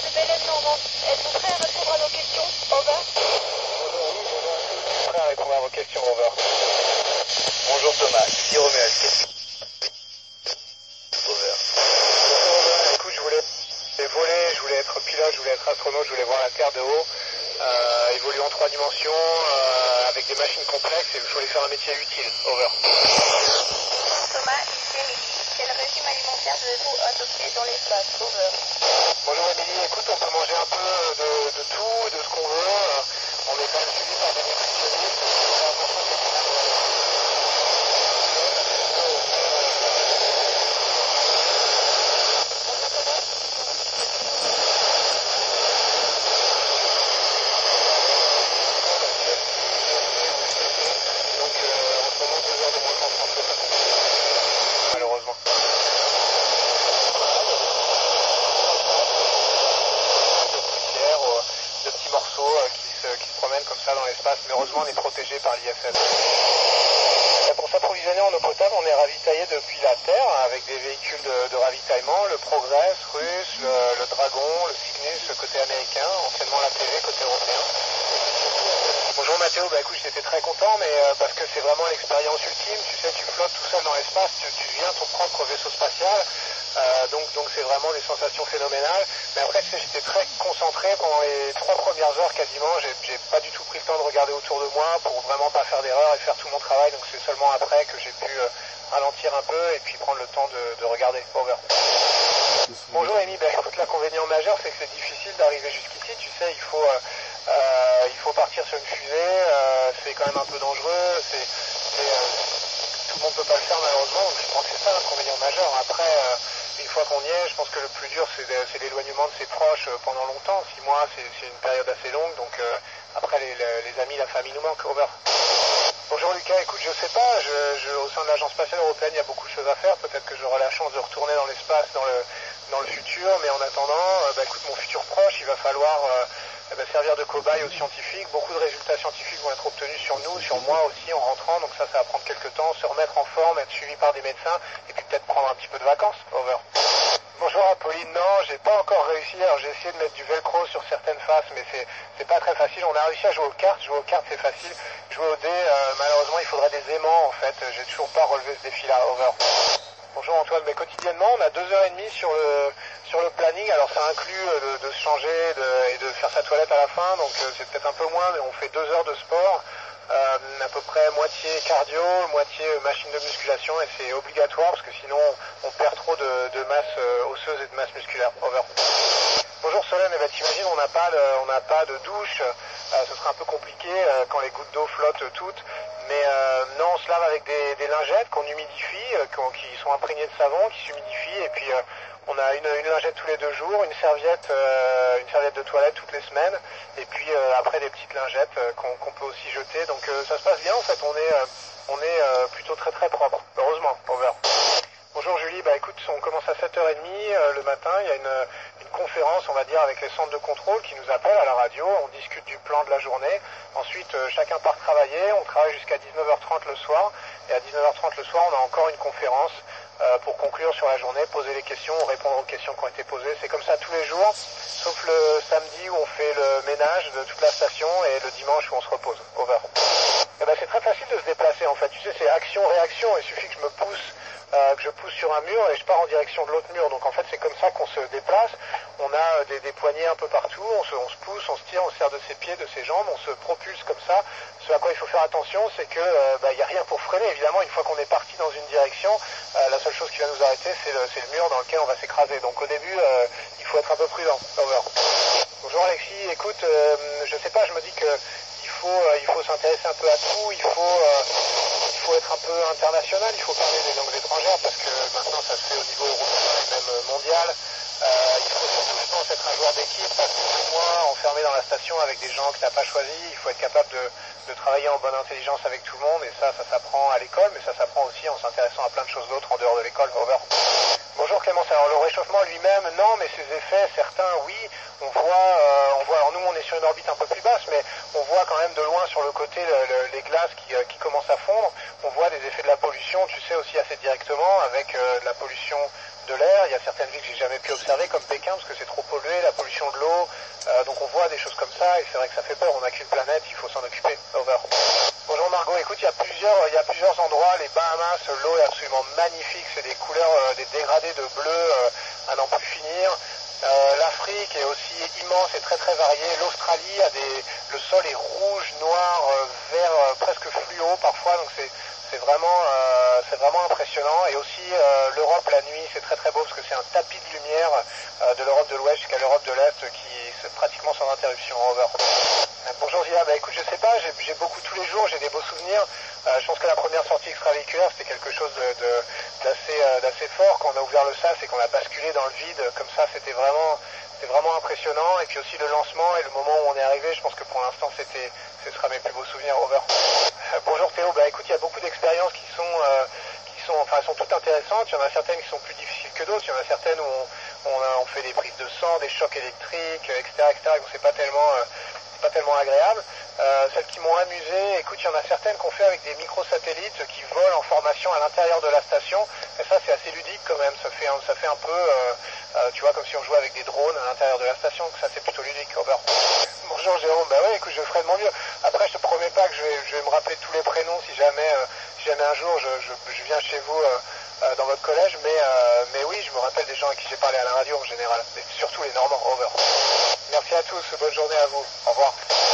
de Bélène Normand. Êtes-vous prêt à répondre à nos questions? Over. Prêt à répondre à vos questions, over. Bonjour Thomas, ici Roméo. Over. Bonjour over, écoute, je voulais voler, je voulais être pilote, je voulais être astronaute, je voulais voir la Terre de haut, évoluer en 3 dimensions, avec des machines complexes, et je voulais faire un métier utile. Over. Thomas, ici Émilie. Quel régime alimentaire devez-vous adopter dans l'espace? Over. Bonjour Émilie, écoute, on peut manger un peu de tout, de ce qu'on veut. On est quand même suivi par des nutritionnistes. Donc en ce moment 2 heures de moins qu'en France, malheureusement. De petits morceaux qui se promènent comme ça dans l'espace, mais heureusement on est protégé par l'ISS. Pour s'approvisionner en eau potable, on est ravitaillé depuis la Terre avec des véhicules de ravitaillement, le Progress russe, le Dragon, le Cygnus côté américain, anciennement la TV côté européen. Bonjour Mathéo, bah écoute, j'étais très content, mais parce que c'est vraiment l'expérience ultime, tu sais, tu flottes tout seul dans l'espace, tu deviens ton propre vaisseau spatial. Donc c'est vraiment des sensations phénoménales. Mais après, tu sais, j'étais très concentré pendant les 3 premières heures quasiment. J'ai pas du tout pris le temps de regarder autour de moi pour vraiment pas faire d'erreur et faire tout mon travail. Donc c'est seulement après que j'ai pu ralentir un peu et puis prendre le temps de regarder. Over. Bonjour Amy, bah, écoute, l'inconvénient majeur c'est que c'est difficile d'arriver jusqu'ici. Tu sais, il faut partir sur une fusée. C'est quand même un peu dangereux. Tout le monde peut pas le faire malheureusement. Donc je pense que c'est ça l'inconvénient majeur. Après, une fois qu'on y est, je pense que le plus dur c'est l'éloignement de ses proches pendant longtemps. 6 mois c'est une période assez longue, donc après les amis, la famille nous manquent. Over. Bonjour Lucas, écoute, je sais pas, au sein de l'Agence spatiale européenne il y a beaucoup de choses à faire, peut-être que j'aurai la chance de retourner dans l'espace dans le futur, mais en attendant, écoute, mon futur proche, il va falloir servir de cobaye aux scientifiques. Beaucoup de résultats scientifiques vont être obtenus sur nous, sur moi aussi en rentrant, donc ça va prendre quelques temps, se remettre en forme, être suivi par des médecins, et puis peut-être prendre un petit peu de vacances. Over. Bonjour Apolline, non, j'ai pas encore réussi, alors j'ai essayé de mettre du velcro sur certaines faces, mais c'est pas très facile. On a réussi à jouer aux cartes c'est facile, jouer au dé, malheureusement il faudrait des aimants en fait, j'ai toujours pas relevé ce défi-là. Over. Bonjour Antoine, mais quotidiennement on a 2h30 sur le planning, alors ça inclut de se changer et de faire sa toilette à la fin, donc c'est peut-être un peu moins, mais on fait 2 heures de sport, à peu près moitié cardio, moitié machine de musculation, et c'est obligatoire parce que sinon on perd trop de masse osseuse et de masse musculaire. Over. Bonjour Solène, eh ben, t'imagines on n'a pas de douche, ce sera un peu compliqué quand les gouttes d'eau flottent toutes, mais non, on se lave avec des lingettes qu'on humidifie, qui sont imprégnées de savon, qui s'humidifient, et puis on a une lingette tous les 2 jours, une serviette de toilette toutes les semaines, et puis après des petites lingettes qu'on peut aussi jeter, donc ça se passe bien en fait, on est plutôt très très propre, heureusement. Over. Bonjour Julie, bah écoute, on commence à 7h30 le matin, il y a une conférence, on va dire, avec les centres de contrôle qui nous appellent à la radio, on discute du plan de la journée, ensuite chacun part travailler, on travaille jusqu'à 19h30 le soir, et à 19h30 le soir on a encore une conférence pour conclure sur la journée, poser les questions, répondre aux questions qui ont été posées, c'est comme ça tous les jours, sauf le samedi où on fait le ménage de toute la station et le dimanche où on se repose. Over. Eh ben, c'est très facile de se déplacer en fait, tu sais, c'est action-réaction, il suffit que je pousse sur un mur et je pars en direction de l'autre mur. Donc en fait c'est comme ça qu'on se déplace. On a des poignées un peu partout, on se pousse, on se tire, on se sert de ses pieds, de ses jambes, on se propulse comme ça. Ce à quoi il faut faire attention, c'est que y a rien pour freiner. Évidemment, une fois qu'on est parti dans une direction, la seule chose qui va nous arrêter, c'est le mur dans lequel on va s'écraser. Donc au début, il faut être un peu prudent. Over. Bonjour Alexis, écoute, je sais pas, je me dis que il faut s'intéresser un peu à tout, il faut être un peu international, il faut parler des langues étrangères parce que maintenant ça se fait au niveau européen et même mondial. Il faut surtout, je pense, être un joueur d'équipe, pas tous les mois enfermé dans la station avec des gens que tu n'as pas choisis. Il faut être capable de travailler en bonne intelligence avec tout le monde et ça s'apprend à l'école, mais ça s'apprend aussi en s'intéressant à plein de choses d'autres en dehors de l'école. Over. Bonjour Clémence, alors le réchauffement lui-même, non, mais ses effets, certains, oui, on voit, alors nous on est sur une orbite un peu plus basse, mais on voit quand même de loin sur le côté les glaces qui commencent à fondre, on voit des effets de la pollution, tu sais aussi assez directement, avec de la pollution de l'air. Il y a certaines villes que j'ai jamais pu observer, comme Pékin, parce que c'est trop pollué, la pollution de l'eau. Donc on voit des choses comme ça, et c'est vrai que ça fait peur. On n'a qu'une planète, il faut s'en occuper. Over. Bonjour Margot, écoute, il y a plusieurs endroits. Les Bahamas, l'eau est absolument magnifique. C'est des couleurs, des dégradés de bleu à n'en plus finir. L'Afrique est aussi immense et très très variée. L'Australie le sol est rouge, noir, vert, presque fluo parfois, donc c'est vraiment impressionnant. Et aussi l'Europe la nuit, c'est très très beau parce que c'est un tapis de lumière de l'Europe de l'Ouest jusqu'à l'Europe de l'Est qui est pratiquement sans interruption. Over. Bonjour Zia, écoute, je sais pas, j'ai beaucoup tous les jours, j'ai des beaux souvenirs. Je pense que la première sortie extravéhiculaire c'était quelque chose d'assez fort quand on a ouvert le sas et qu'on a basculé dans le vide comme ça, c'était vraiment impressionnant. Et puis aussi le lancement et le moment où on est arrivé, je pense que pour l'instant ce sera mes plus beaux souvenirs. Over. Bonjour Théo, écoute, il y a beaucoup d'expériences qui sont toutes intéressantes. Il y en a certaines qui sont plus difficiles que d'autres. Il y en a certaines où on fait des prises de sang, des chocs électriques, etc. Donc c'est pas tellement agréable. Celles qui m'ont amusé, écoute, il y en a certaines qu'on fait avec des microsatellites qui volent en formation à l'intérieur de la station. Et ça, c'est assez ludique quand même. Ça fait un peu, tu vois, comme si on jouait avec des drones à l'intérieur de la station. Donc ça, c'est plutôt ludique. Over. Bonjour Jérôme. Ouais, écoute, je ferai de mon mieux. Après, je te promets pas que je vais me rappeler tous les prénoms si jamais un jour je viens chez vous dans votre collège. Mais oui, je me rappelle des gens à qui j'ai parlé à la radio en général. Et surtout les Normands. Over. Merci à tous. Bonne journée à vous. Au revoir.